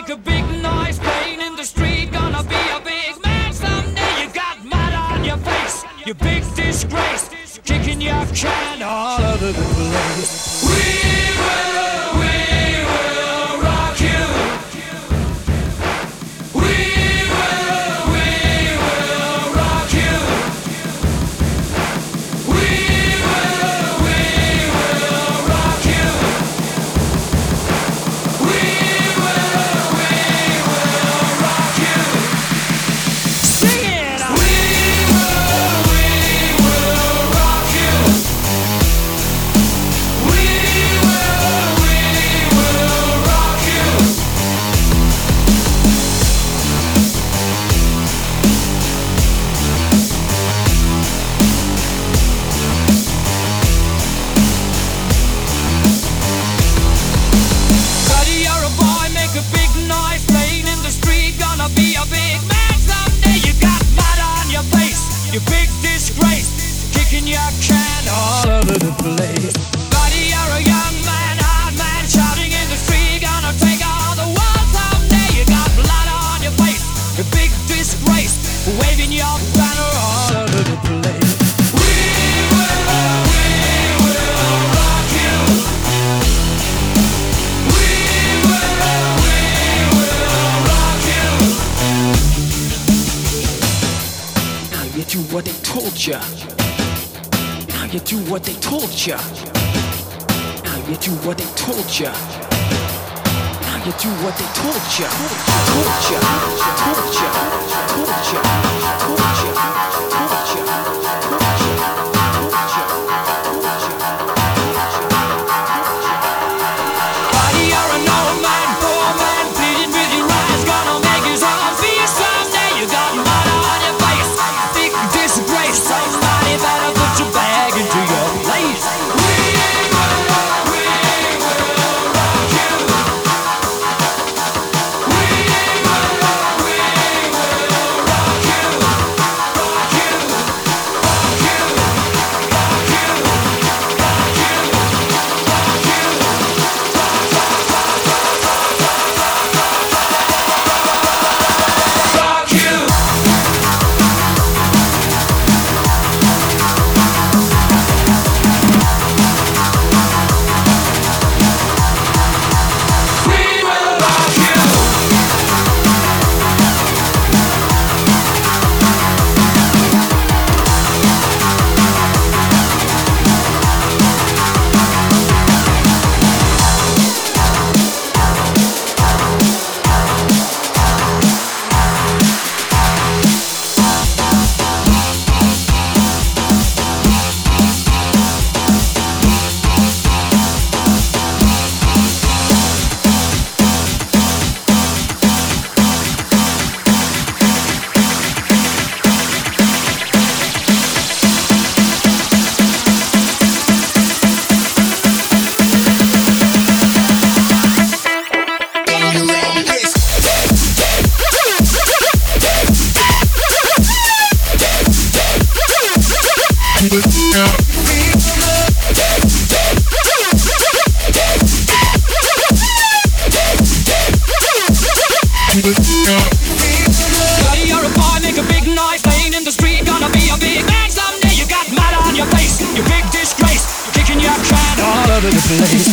make a big noise, playing in the street, gonna be a big man someday. You got mud on your face, you big disgrace, kicking your can all over the place. We will rock you. We will rock you. We will rock you. We will rock you. Sing it! We will rock you. We will rock you. Buddy, you're a boy, make a big noise, playing in the street, gonna be a big man someday. You got mud on your face, you big disgrace, kicking your can all over the place. Buddy, you're a young man, hard man, shouting in the street, gonna take all the world someday. You got blood on your face, you big disgrace, waving your banner all over the place. We will rock you. We will rock you. Now you do what they told ya. Now you do what they told ya. Now you do what they told ya. Now you do what they told ya. Told ya. Told ya. Told ya. Told ya. Told ya. Buddy, you're an old man, poor man, pleading with your eyes, gonna make his own feast someday. You got mud on your face, big disgrace. Somebody better put your bag into your place. We will rock you. We will rock you. Rock you. Rock you. Rock you. Rock you. Rock you. Rock you. Rock you. We will rock you. Buddy, you're a boy, make a big noise, playing in the street, gonna be a big man someday. You got mud on your face, you big disgrace, kicking your can all over the place.